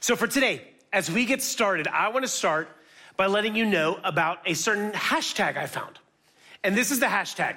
So for today, as we get started, I want to start by letting you know about a certain hashtag I found. And this is the hashtag,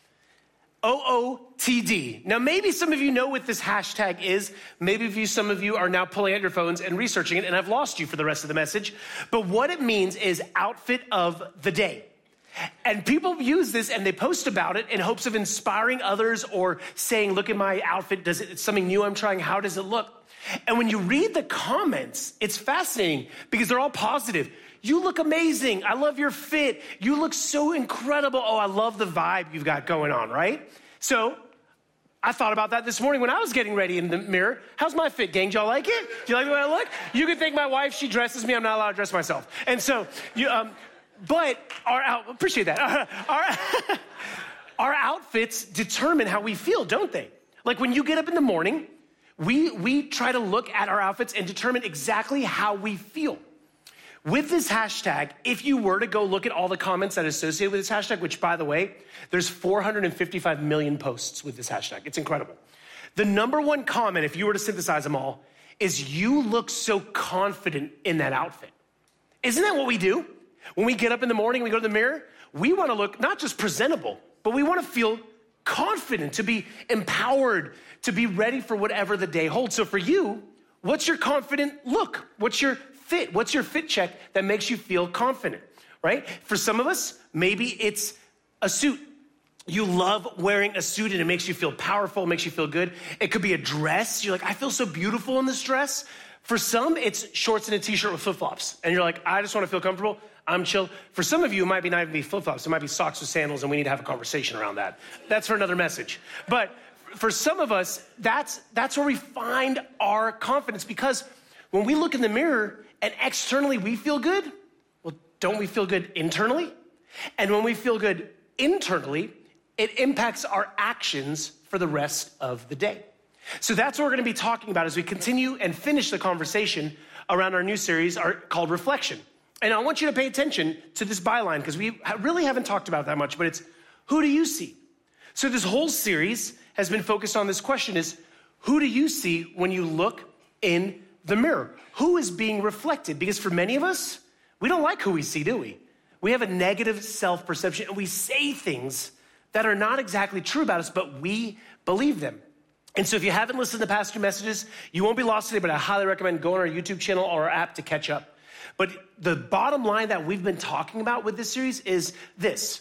OOTD. Now, maybe some of you know what this hashtag is. Maybe some of you are now pulling out your phones and researching it, and I've lost you for the rest of the message. But what it means is outfit of the day. And people use this and they post about it in hopes of inspiring others or saying, look at my outfit. It's something new I'm trying. How does it look? And when you read the comments, it's fascinating because they're all positive. You look amazing. I love your fit. You look so incredible. Oh, I love the vibe you've got going on, right? So I thought about that this morning when I was getting ready in the mirror. How's my fit, gang? Do y'all like it? Do you like the way I look? You can thank my wife. She dresses me. I'm not allowed to dress myself. And so, but appreciate that. Our outfits determine how we feel, don't they? Like when you get up in the morning, we try to look at our outfits and determine exactly how we feel. With this hashtag, if you were to go look at all the comments that are associated with this hashtag, which by the way, there's 455 million posts with this hashtag. It's incredible. The number one comment, if you were to synthesize them all, is you look so confident in that outfit. Isn't that what we do? When we get up in the morning, we go to the mirror, we want to look not just presentable, but we want to feel confident, to be empowered, to be ready for whatever the day holds. So for you, what's your confident look? What's your fit? What's your fit check that makes you feel confident, right? For some of us, maybe it's a suit. You love wearing a suit and it makes you feel powerful, it makes you feel good. It could be a dress. You're like, I feel so beautiful in this dress. For some, it's shorts and a t-shirt with flip-flops. And you're like, I just want to feel comfortable. I'm chill. For some of you, it might not even be flip-flops. It might be socks with sandals, and we need to have a conversation around that. That's for another message. But for some of us, that's where we find our confidence, because when we look in the mirror and externally we feel good, well, don't we feel good internally? And when we feel good internally, it impacts our actions for the rest of the day. So that's what we're going to be talking about as we continue and finish the conversation around our new series called Reflection. And I want you to pay attention to this byline because we really haven't talked about it that much, but it's, who do you see? So this whole series has been focused on this question is, who do you see when you look in the mirror? Who is being reflected? Because for many of us, we don't like who we see, do we? We have a negative self-perception and we say things that are not exactly true about us, but we believe them. And so if you haven't listened to the past two messages, you won't be lost today, but I highly recommend going on our YouTube channel or our app to catch up. But the bottom line that we've been talking about with this series is this.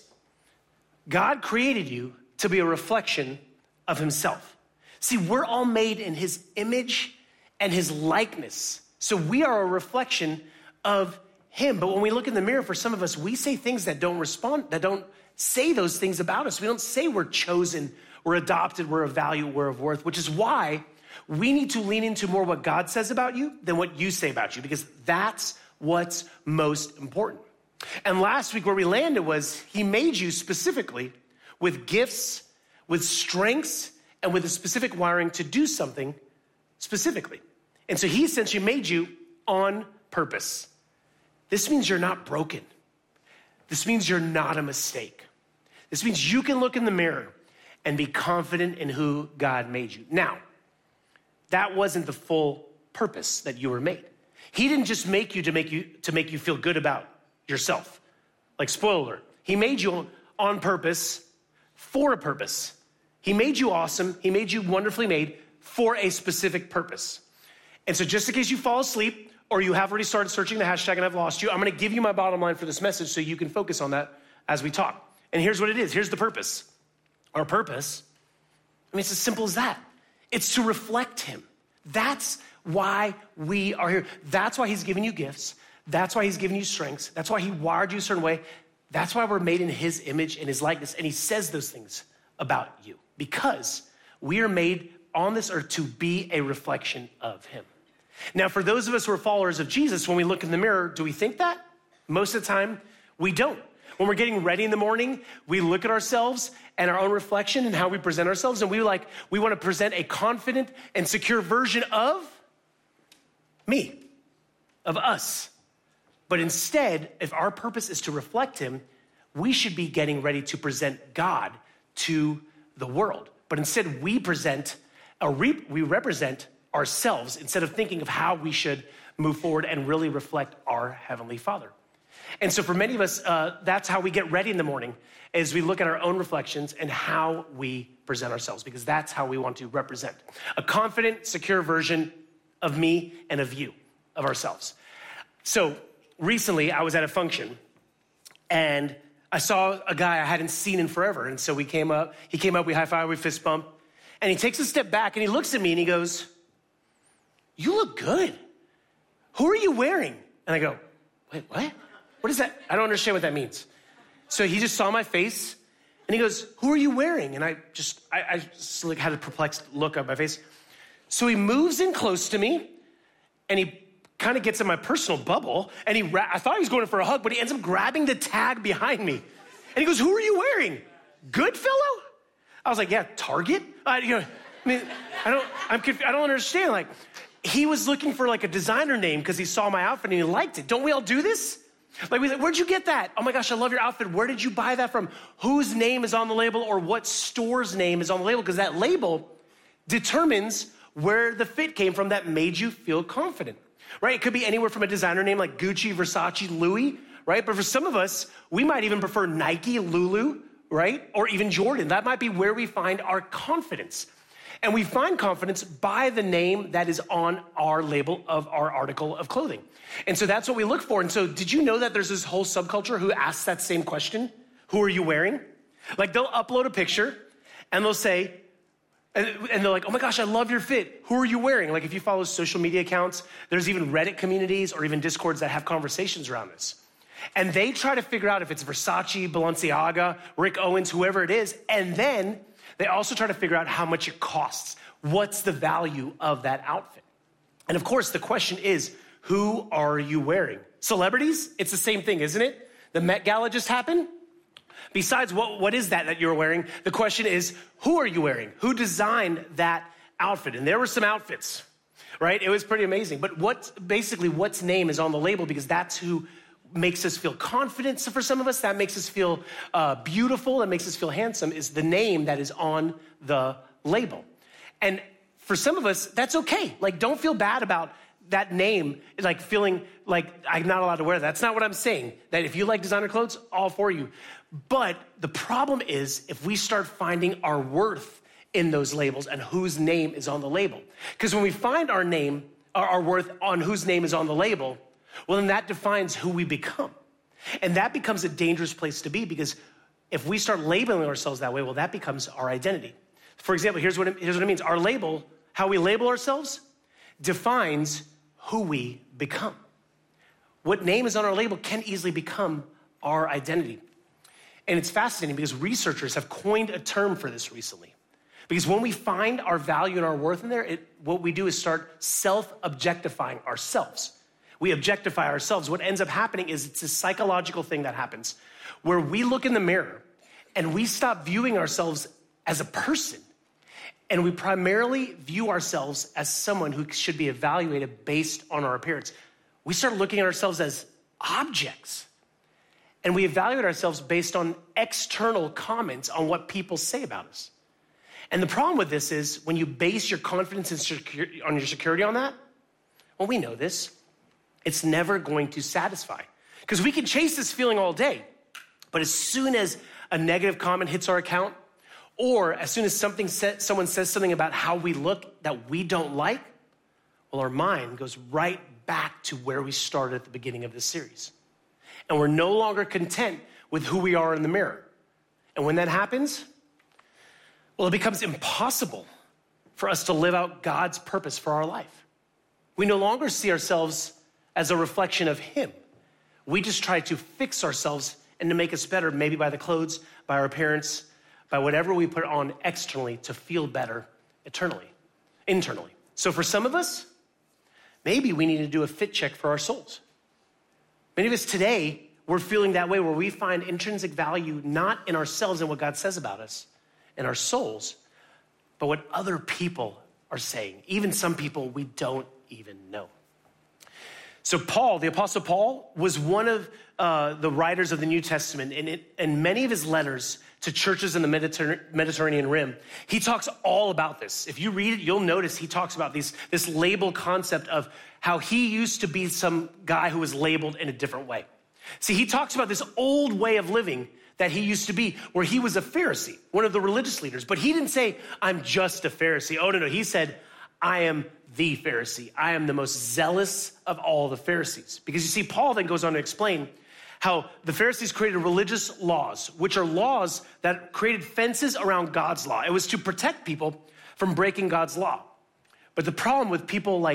God created you to be a reflection of himself. See, we're all made in his image and his likeness. So we are a reflection of him. But when we look in the mirror, for some of us, we say things that don't say those things about us. We don't say we're chosen, we're adopted, we're of value, we're of worth, which is why we need to lean into more what God says about you than what you say about you, because that's what's most important. And last week where we landed was he made you specifically with gifts, with strengths, and with a specific wiring to do something specifically. And so he essentially made you on purpose. This means you're not broken. This means you're not a mistake. This means you can look in the mirror and be confident in who God made you. Now, that wasn't the full purpose that you were made. He didn't just make you to make you feel good about yourself. Like, spoiler alert, he made you on purpose for a purpose. He made you awesome. He made you wonderfully made for a specific purpose. And so just in case you fall asleep or you have already started searching the hashtag and I've lost you, I'm going to give you my bottom line for this message so you can focus on that as we talk. And here's what it is. Here's the purpose. Our purpose, it's as simple as that. It's to reflect him. That's why we are here. That's why he's given you gifts. That's why he's given you strengths. That's why he wired you a certain way. That's why we're made in his image and his likeness. And he says those things about you because we are made on this earth to be a reflection of him. Now, for those of us who are followers of Jesus, when we look in the mirror, do we think that? Most of the time, we don't. When we're getting ready in the morning, we look at ourselves and our own reflection and how we present ourselves, and we want to present a confident and secure version of me, of us. But instead, if our purpose is to reflect him, we should be getting ready to present God to the world. But instead, we represent ourselves instead of thinking of how we should move forward and really reflect our Heavenly Father. And so for many of us, that's how we get ready in the morning, is we look at our own reflections and how we present ourselves, because that's how we want to represent a confident, secure version of me and of you, of ourselves. So recently I was at a function and I saw a guy I hadn't seen in forever. And so he came up, we high-fived, we fist bump, and he takes a step back and he looks at me and he goes, "You look good. Who are you wearing?" And I go, "Wait, what? What is that? I don't understand what that means." So he just saw my face and he goes, "Who are you wearing?" And I just like had a perplexed look on my face. So he moves in close to me and he kind of gets in my personal bubble and I thought he was going for a hug, but he ends up grabbing the tag behind me. And he goes, "Who are you wearing? Goodfellow?" I was like, "Yeah, Target?" I don't understand. Like, he was looking for like a designer name because he saw my outfit and he liked it. Don't we all do this? Like, "Where'd you get that? Oh my gosh, I love your outfit. Where did you buy that from? Whose name is on the label, or what store's name is on the label?" Because that label determines where the fit came from that made you feel confident, right? It could be anywhere from a designer name like Gucci, Versace, Louis, right? But for some of us, we might even prefer Nike, Lulu, right? Or even Jordan. That might be where we find our confidence. And we find confidence by the name that is on our label of our article of clothing. And so that's what we look for. And so did you know that there's this whole subculture who asks that same question? Who are you wearing? Like, they'll upload a picture and they'll say, and they're like, "Oh my gosh, I love your fit. Who are you wearing?" Like, if you follow social media accounts, there's even Reddit communities or even Discords that have conversations around this. And they try to figure out if it's Versace, Balenciaga, Rick Owens, whoever it is. And then they also try to figure out how much it costs. What's the value of that outfit? And of course, the question is, who are you wearing? Celebrities, it's the same thing, isn't it? The Met Gala just happened. Besides, what is that you're wearing? The question is, who are you wearing? Who designed that outfit? And there were some outfits, right? It was pretty amazing. But what's name is on the label, because that's who makes us feel confident. So for some of us, that makes us feel beautiful, that makes us feel handsome, is the name that is on the label. And for some of us, that's okay. Like, don't feel bad about that name, like feeling like I'm not allowed to wear that. That's not what I'm saying. That if you like designer clothes, all for you. But the problem is if we start finding our worth in those labels and whose name is on the label. Because when we find our name, our worth on whose name is on the label, well, then that defines who we become. And that becomes a dangerous place to be, because if we start labeling ourselves that way, well, that becomes our identity. For example, here's what it means. Our label, how we label ourselves, defines who we become. What name is on our label can easily become our identity. And it's fascinating because researchers have coined a term for this recently. Because when we find our value and our worth in there, what we do is start self-objectifying ourselves. We objectify ourselves. What ends up happening is it's a psychological thing that happens where we look in the mirror and we stop viewing ourselves as a person. And we primarily view ourselves as someone who should be evaluated based on our appearance. We start looking at ourselves as objects. And we evaluate ourselves based on external comments on what people say about us. And the problem with this is when you base your confidence on your security on that, well, we know this. It's never going to satisfy. Because we can chase this feeling all day. But as soon as a negative comment hits our account, or as soon as someone says something about how we look that we don't like, well, our mind goes right back to where we started at the beginning of this series. And we're no longer content with who we are in the mirror. And when that happens, well, it becomes impossible for us to live out God's purpose for our life. We no longer see ourselves as a reflection of Him. We just try to fix ourselves and to make us better, maybe by the clothes, by our appearance, by whatever we put on externally to feel better internally. So for some of us, maybe we need to do a fit check for our souls. Many of us today, we're feeling that way where we find intrinsic value not in ourselves and what God says about us and our souls, but what other people are saying, even some people we don't even know. So Paul, the Apostle Paul, was one of the writers of the New Testament, and many of his letters to churches in the Mediterranean Rim, he talks all about this. If you read it, you'll notice he talks about this label concept of how he used to be some guy who was labeled in a different way. See, he talks about this old way of living that he used to be, where he was a Pharisee, one of the religious leaders. But he didn't say, I'm just a Pharisee. Oh, no. He said, I am the Pharisee. I am the most zealous of all the Pharisees. Because you see, Paul then goes on to explain how the Pharisees created religious laws, which are laws that created fences around God's law. It was to protect people from breaking God's law. But the problem with people like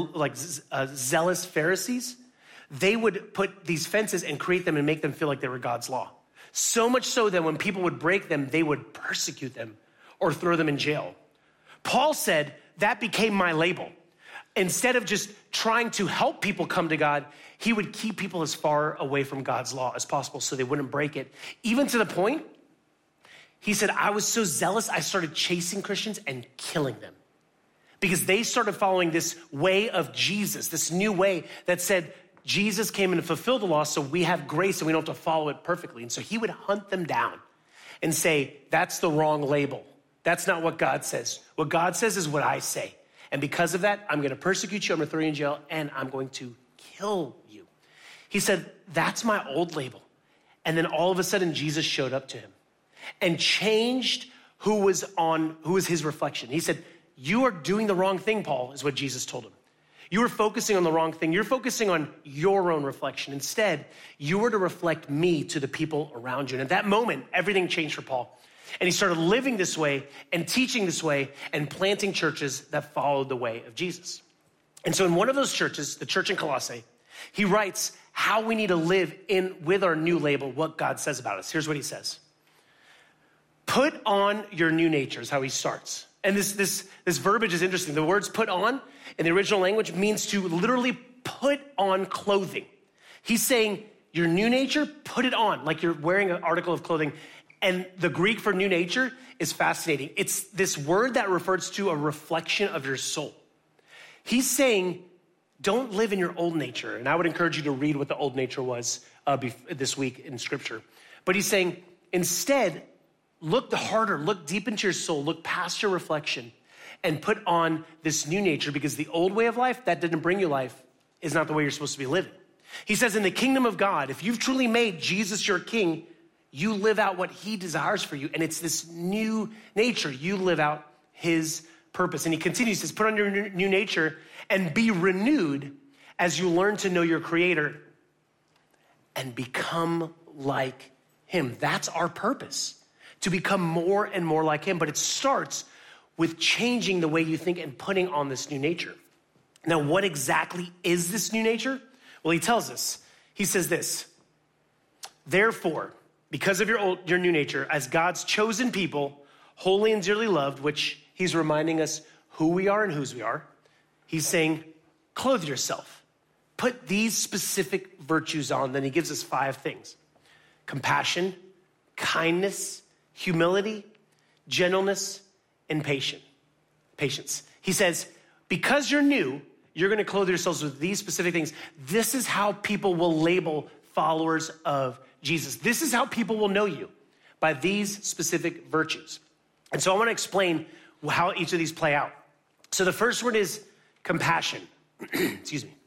zealous Pharisees, they would put these fences and create them and make them feel like they were God's law. So much so that when people would break them, they would persecute them or throw them in jail. Paul said, that became my label. Instead of just trying to help people come to God, he would keep people as far away from God's law as possible so they wouldn't break it. Even to the point, he said, I was so zealous, I started chasing Christians and killing them because they started following this way of Jesus, this new way that said Jesus came in to fulfill the law so we have grace and we don't have to follow it perfectly. And so he would hunt them down and say, that's the wrong label. That's not what God says. What God says is what I say. And because of that, I'm going to persecute you, I'm going to throw you in jail, and I'm going to kill you. He said, that's my old label. And then all of a sudden, Jesus showed up to him and changed who was his reflection. He said, you are doing the wrong thing, Paul, is what Jesus told him. You were focusing on the wrong thing. You're focusing on your own reflection. Instead, you were to reflect me to the people around you. And at that moment, everything changed for Paul. And he started living this way and teaching this way and planting churches that followed the way of Jesus. And so in one of those churches, the church in Colossae, he writes how we need to live in with our new label, what God says about us. Here's what he says. Put on your new nature is how he starts. And this verbiage is interesting. The words put on in the original language means to literally put on clothing. He's saying your new nature, put it on like you're wearing an article of clothing. And the Greek for new nature is fascinating. It's this word that refers to a reflection of your soul. He's saying, don't live in your old nature. And I would encourage you to read what the old nature was this week in scripture. But he's saying, instead, look harder, look deep into your soul, look past your reflection and put on this new nature because the old way of life that didn't bring you life is not the way you're supposed to be living. He says in the kingdom of God, if you've truly made Jesus your king, you live out what he desires for you. And it's this new nature. You live out his purpose. And he continues, he says, put on your new nature and be renewed as you learn to know your creator and become like him. That's our purpose, to become more and more like him. But it starts with changing the way you think and putting on this new nature. Now, what exactly is this new nature? Well, he tells us, he says this, therefore, because of your new nature, as God's chosen people, holy and dearly loved, which he's reminding us who we are and whose we are, he's saying, clothe yourself. Put these specific virtues on. Then he gives us 5 things: compassion, kindness, humility, gentleness, and patience. He says, because you're new, you're going to clothe yourselves with these specific things. This is how people will label followers of Jesus. This is how people will know you, by these specific virtues. And so I want to explain how each of these play out. So the first word is compassion. Excuse me.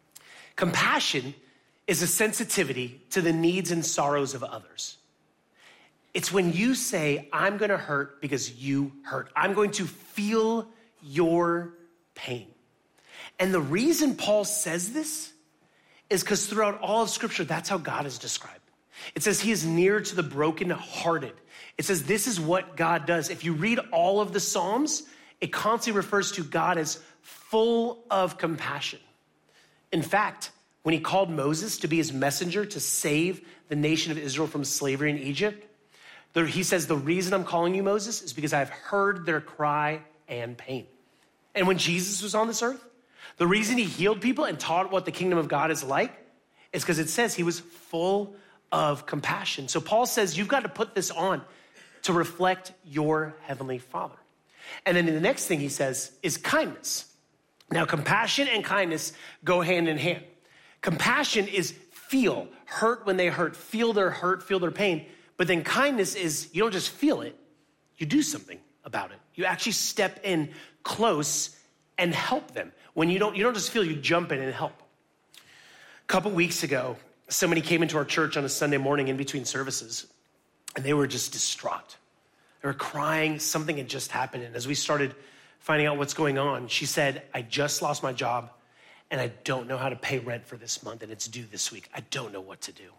Compassion is a sensitivity to the needs and sorrows of others. It's when you say, I'm going to hurt because you hurt. I'm going to feel your pain. And the reason Paul says this is because throughout all of Scripture, that's how God is described. It says he is near to the brokenhearted. It says this is what God does. If you read all of the Psalms, it constantly refers to God as full of compassion. In fact, when he called Moses to be his messenger to save the nation of Israel from slavery in Egypt, he says, the reason I'm calling you Moses is because I've heard their cry and pain. And when Jesus was on this earth, the reason he healed people and taught what the kingdom of God is like is because it says he was full of compassion. So Paul says you've got to put this on to reflect your heavenly Father. And then the next thing he says is kindness. Now, compassion and kindness go hand in hand. Compassion is feel hurt when they hurt, feel their pain. But then kindness is you don't just feel it, you do something about it. You actually step in close and help them. When you don't just feel, you jump in and help. A couple weeks ago, somebody came into our church on a Sunday morning in between services, and they were just distraught. They were crying, something had just happened. And as we started finding out what's going on, she said, I just lost my job, and I don't know how to pay rent for this month, and it's due this week. I don't know what to do.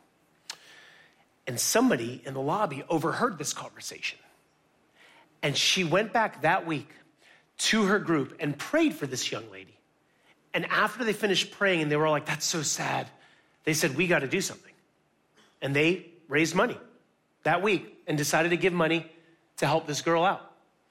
And somebody in the lobby overheard this conversation. And she went back that week to her group and prayed for this young lady. And after they finished praying and they were all like, that's so sad, they said, we got to do something. And they raised money that week and decided to give money to help this girl out.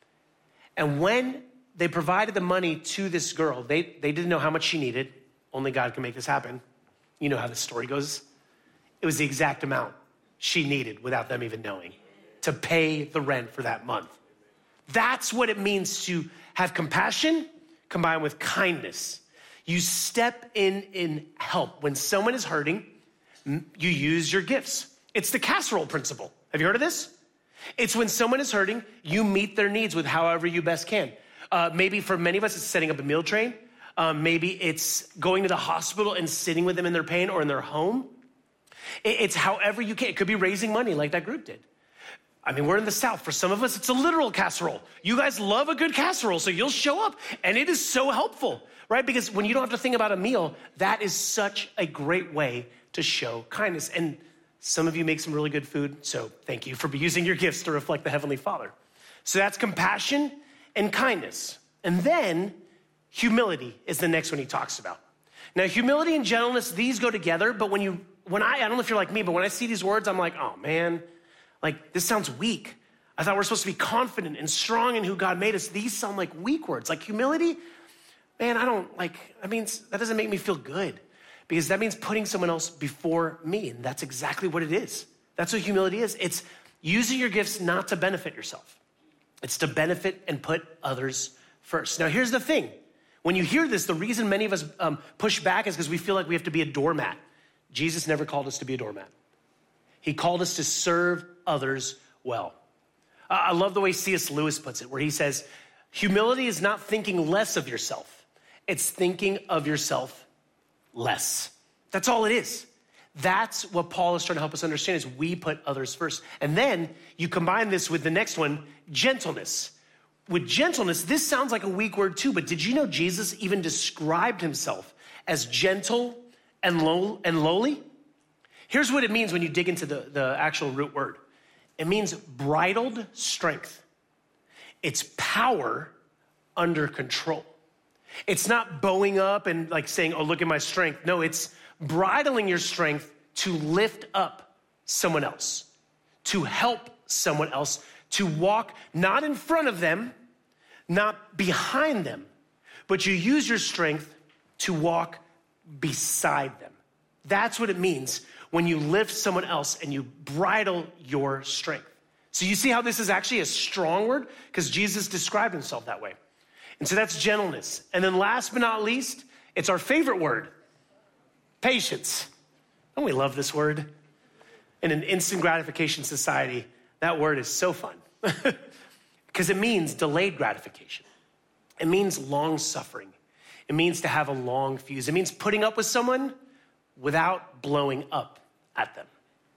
And when they provided the money to this girl, they didn't know how much she needed. Only God can make this happen. You know how the story goes. It was the exact amount she needed without them even knowing to pay the rent for that month. That's what it means to have compassion combined with kindness. You step in help. When someone is hurting, you use your gifts. It's the casserole principle. Have you heard of this? It's when someone is hurting, you meet their needs with however you best can. Maybe for many of us, it's setting up a meal train. Maybe it's going to the hospital and sitting with them in their pain or in their home. It's however you can. It could be raising money like that group did. I mean, we're in the South. For some of us, it's a literal casserole. You guys love a good casserole, so you'll show up. And it is so helpful, right? Because when you don't have to think about a meal, that is such a great way to show kindness. And some of you make some really good food, so thank you for using your gifts to reflect the Heavenly Father. So that's compassion and kindness. And then humility is the next one he talks about. Now, humility and gentleness, these go together, but I don't know if you're like me, but when I see these words, I'm like, oh man, like this sounds weak. I thought we're supposed to be confident and strong in who God made us. These sound like weak words. Like humility, man, that doesn't make me feel good because that means putting someone else before me. And that's exactly what it is. That's what humility is. It's using your gifts not to benefit yourself. It's to benefit and put others first. Now, here's the thing. When you hear this, the reason many of us push back is because we feel like we have to be a doormat. Jesus never called us to be a doormat. He called us to serve others well. I love the way C.S. Lewis puts it, where he says, humility is not thinking less of yourself. It's thinking of yourself less. That's all it is. That's what Paul is trying to help us understand is we put others first. And then you combine this with the next one, gentleness. With gentleness, this sounds like a weak word too, but did you know Jesus even described himself as gentle and lowly? Here's what it means when you dig into the actual root word. It means bridled strength. It's power under control. It's not bowing up and like saying, oh, look at my strength. No, it's bridling your strength to lift up someone else, to help someone else, to walk not in front of them, not behind them, but you use your strength to walk beside them. That's what it means when you lift someone else and you bridle your strength. So you see how this is actually a strong word? Because Jesus described himself that way. And so that's gentleness. And then last but not least, it's our favorite word, patience. Don't we love this word? In an instant gratification society, that word is so fun because it means delayed gratification. It means long suffering. It means to have a long fuse. It means putting up with someone without blowing up at them.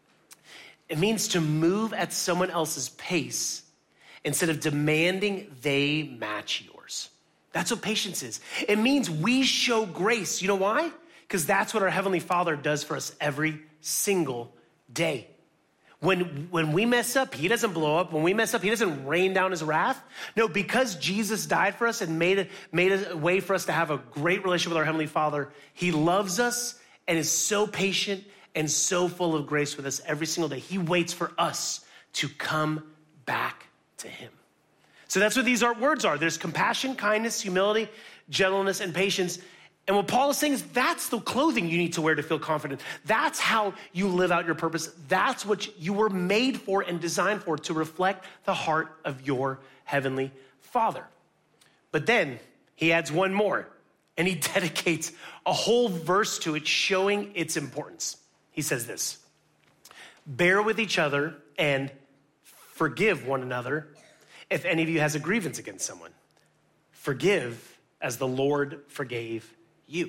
It means to move at someone else's pace instead of demanding they match yours. That's what patience is. It means we show grace. You know why? Because that's what our Heavenly Father does for us every single day. When we mess up, he doesn't blow up. When we mess up, he doesn't rain down his wrath. No, because Jesus died for us and made a way for us to have a great relationship with our Heavenly Father, he loves us and is so patient and so full of grace with us every single day. He waits for us to come back to him. So that's what these words are. There's compassion, kindness, humility, gentleness, and patience. And what Paul is saying is that's the clothing you need to wear to feel confident. That's how you live out your purpose. That's what you were made for and designed for, to reflect the heart of your Heavenly Father. But then he adds one more, and he dedicates a whole verse to it, showing its importance. He says this: bear with each other and forgive one another if any of you has a grievance against someone. Forgive as the Lord forgave you.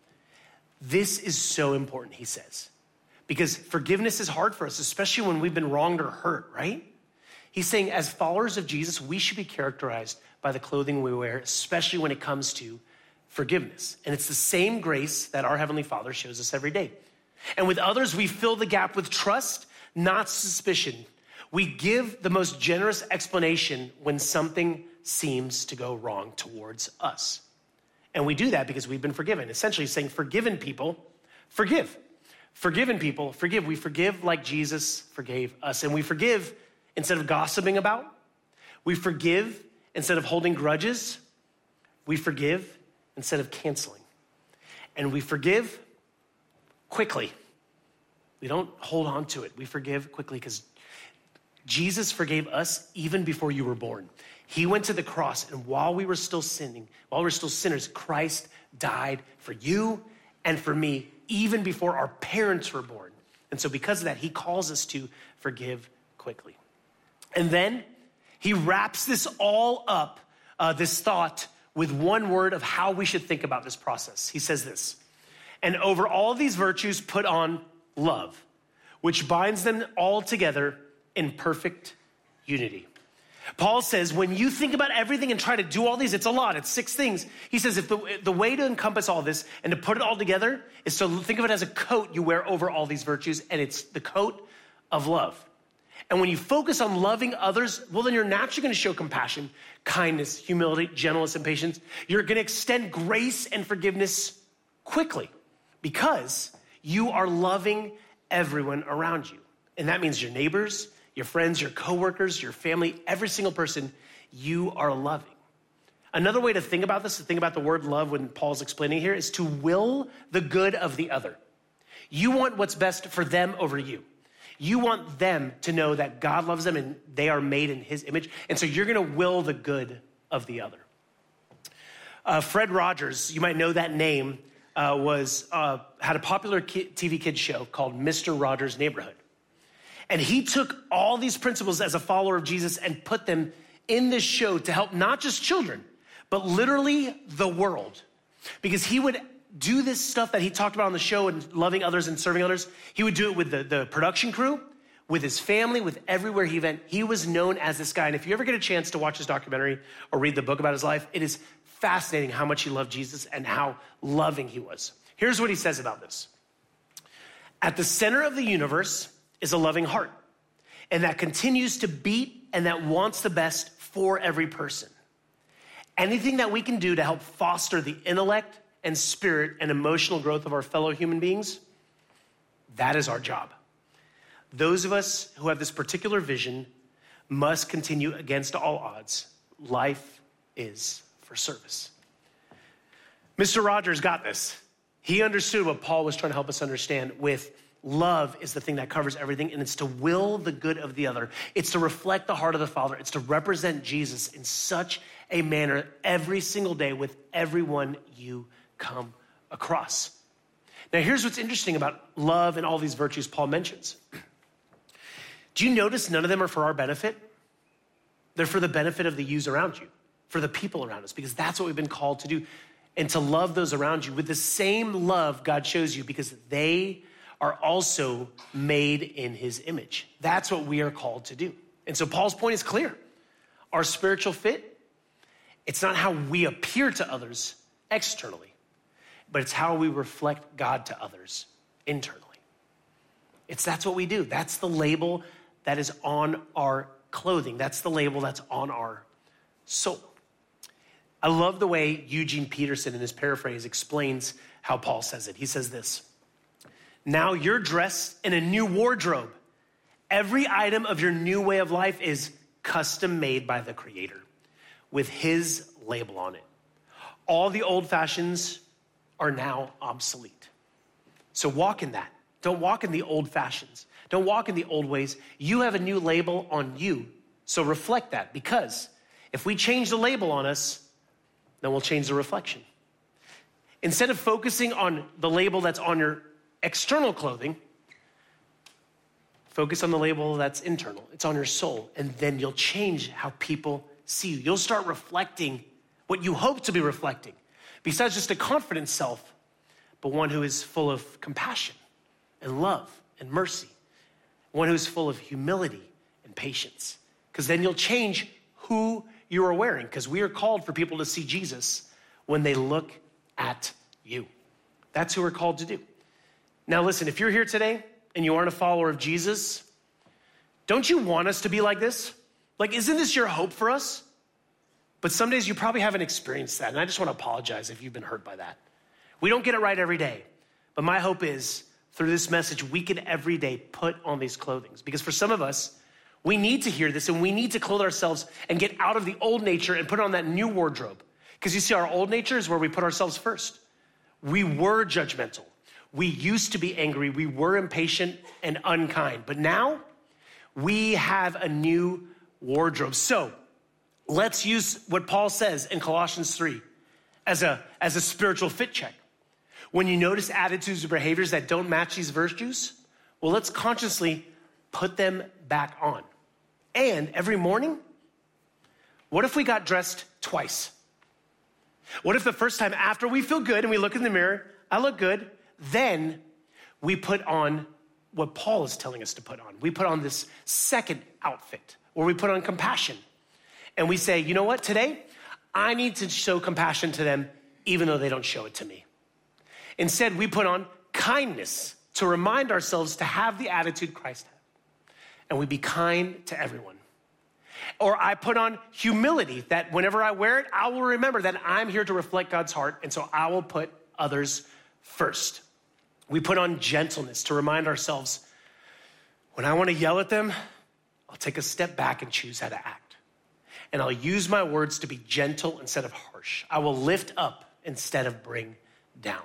This is so important, he says, because forgiveness is hard for us, especially when we've been wronged or hurt, right? He's saying as followers of Jesus, we should be characterized by the clothing we wear, especially when it comes to forgiveness. And it's the same grace that our Heavenly Father shows us every day. And with others, we fill the gap with trust, not suspicion. We give the most generous explanation when something seems to go wrong towards us. And we do that because we've been forgiven. Essentially saying forgiven people, forgive. Forgiven people, forgive. We forgive like Jesus forgave us. And we forgive instead of gossiping about. We forgive instead of holding grudges. We forgive instead of canceling. And we forgive quickly. We don't hold on to it. We forgive quickly because Jesus forgave us even before you were born. He went to the cross, and while we were still sinning, while we were still sinners, Christ died for you and for me, even before our parents were born. And so because of that, he calls us to forgive quickly. And then he wraps this all up, this thought, with one word of how we should think about this process. He says this, and over all these virtues put on love, which binds them all together in perfect unity. Paul says, when you think about everything and try to do all these, it's a lot, it's 6 things. He says, if the way to encompass all this and to put it all together is to think of it as a coat you wear over all these virtues, and it's the coat of love. And when you focus on loving others, well, then you're naturally going to show compassion, kindness, humility, gentleness, and patience. You're going to extend grace and forgiveness quickly because you are loving everyone around you. And that means your neighbors, your friends, your coworkers, your family, every single person you are loving. Another way to think about this, to think about the word love when Paul's explaining here, is to will the good of the other. You want what's best for them over you. You want them to know that God loves them and they are made in his image. And so you're going to will the good of the other. Fred Rogers, you might know that name, had a popular TV kids show called Mr. Rogers' Neighborhood. And he took all these principles as a follower of Jesus and put them in this show to help not just children, but literally the world. Because he would do this stuff that he talked about on the show and loving others and serving others. He would do it with the production crew, with his family, with everywhere he went. He was known as this guy. And if you ever get a chance to watch his documentary or read the book about his life, it is fascinating how much he loved Jesus and how loving he was. Here's what he says about this. At the center of the universe is a loving heart, and that continues to beat and that wants the best for every person. Anything that we can do to help foster the intellect and spirit and emotional growth of our fellow human beings, that is our job. Those of us who have this particular vision must continue against all odds. Life is for service. Mr. Rogers got this. He understood what Paul was trying to help us understand with love is the thing that covers everything, and it's to will the good of the other. It's to reflect the heart of the Father. It's to represent Jesus in such a manner every single day with everyone you come across. Now, here's what's interesting about love and all these virtues Paul mentions. Do you notice none of them are for our benefit? They're for the benefit of the yous around you, for the people around us, because that's what we've been called to do, and to love those around you with the same love God shows you because they are also made in his image. That's what we are called to do. And so Paul's point is clear. Our spiritual fit, it's not how we appear to others externally, but it's how we reflect God to others internally. That's what we do. That's the label that is on our clothing. That's the label that's on our soul. I love the way Eugene Peterson in his paraphrase explains how Paul says it. He says this: now you're dressed in a new wardrobe. Every item of your new way of life is custom made by the Creator with his label on it. All the old fashions are now obsolete. So walk in that. Don't walk in the old fashions. Don't walk in the old ways. You have a new label on you. So reflect that, because if we change the label on us, then we'll change the reflection. Instead of focusing on the label that's on your external clothing, Focus on the label that's internal. It's on your soul. And then you'll change how people see you. You'll start reflecting what you hope to be reflecting. Besides just a confident self, but one who is full of compassion and love and mercy. One who's full of humility and patience. Because then you'll change who you are wearing. Because we are called for people to see Jesus when they look at you. That's who we're called to do. Now listen, if you're here today and you aren't a follower of Jesus, don't you want us to be like this? Like, isn't this your hope for us? But some days you probably haven't experienced that. And I just want to apologize if you've been hurt by that. We don't get it right every day. But my hope is through this message, we can every day put on these clothings. Because for some of us, we need to hear this and we need to clothe ourselves and get out of the old nature and put on that new wardrobe. Because you see, our old nature is where we put ourselves first. We were judgmental. We used to be angry. We were impatient and unkind. But now we have a new wardrobe. So let's use what Paul says in Colossians 3 as a spiritual fit check. When you notice attitudes or behaviors that don't match these virtues, well, let's consciously put them back on. And every morning, what if we got dressed twice? What if the first time after we feel good and we look in the mirror, I look good, then we put on what Paul is telling us to put on. We put on this second outfit where we put on compassion. And we say, you know what, today, I need to show compassion to them even though they don't show it to me. Instead, we put on kindness to remind ourselves to have the attitude Christ had. And we be kind to everyone. Or I put on humility that whenever I wear it, I will remember that I'm here to reflect God's heart. And so I will put others first. We put on gentleness to remind ourselves, when I want to yell at them, I'll take a step back and choose how to act. And I'll use my words to be gentle instead of harsh. I will lift up instead of bring down.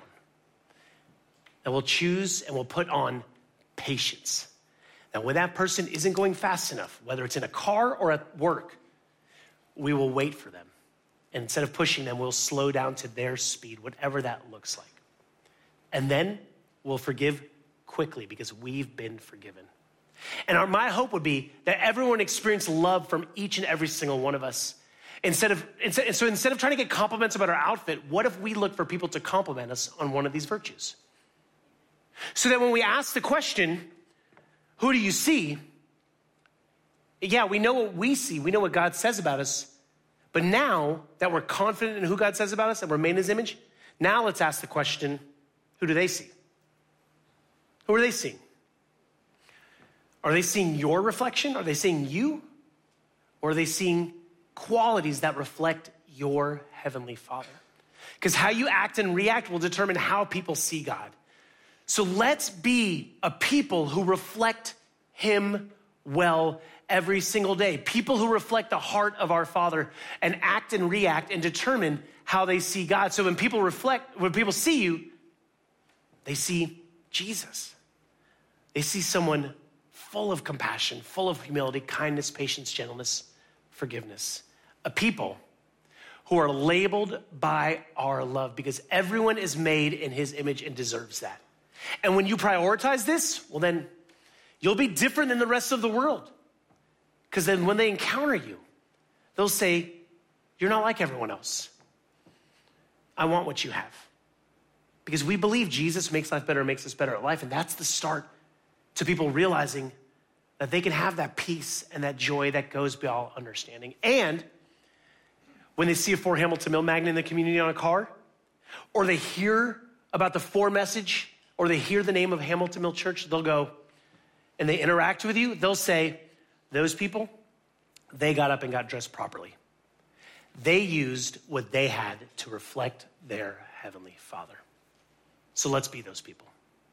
And we'll choose and we'll put on patience. Now, when that person isn't going fast enough, whether it's in a car or at work, we will wait for them. And instead of pushing them, we'll slow down to their speed, whatever that looks like. And then we'll forgive quickly because we've been forgiven. And my hope would be that everyone experience love from each and every single one of us. Instead of trying to get compliments about our outfit, what if we look for people to compliment us on one of these virtues? So that when we ask the question, who do you see? Yeah, we know what we see. We know what God says about us. But now that we're confident in who God says about us and we're made in his image, now let's ask the question, who do they see? Who are they seeing? Are they seeing your reflection? Are they seeing you? Or are they seeing qualities that reflect your heavenly Father? Because how you act and react will determine how people see God. So let's be a people who reflect him well every single day. People who reflect the heart of our Father and act and react and determine how they see God. So when people see you, they see Jesus. They see someone full of compassion, full of humility, kindness, patience, gentleness, forgiveness. A people who are labeled by our love because everyone is made in his image and deserves that. And when you prioritize this, well, then you'll be different than the rest of the world. Because then when they encounter you, they'll say, you're not like everyone else. I want what you have. Because we believe Jesus makes life better, makes us better at life. And that's the start to people realizing that they can have that peace and that joy that goes beyond understanding. And when they see a Fort Hamilton Mill magnet in the community on a car, or they hear about the Fort message, or they hear the name of Hamilton Mill Church, they'll go and they interact with you. They'll say, those people, they got up and got dressed properly. They used what they had to reflect their heavenly Father. So let's be those people.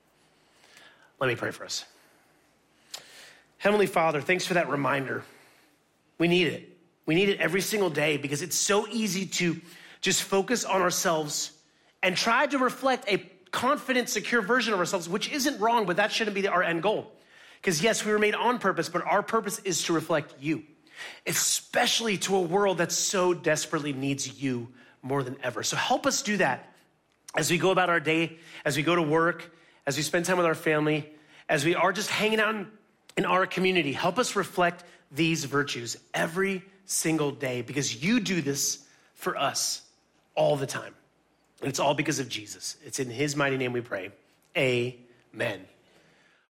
Let me pray for us. Heavenly Father, thanks for that reminder. We need it. We need it every single day because it's so easy to just focus on ourselves and try to reflect a confident, secure version of ourselves, which isn't wrong, but that shouldn't be our end goal. Because yes, we were made on purpose, but our purpose is to reflect you, especially to a world that so desperately needs you more than ever. So help us do that as we go about our day, as we go to work, as we spend time with our family, as we are just hanging out in our community, help us reflect these virtues every single day, because you do this for us all the time. And it's all because of Jesus. It's in his mighty name we pray. Amen.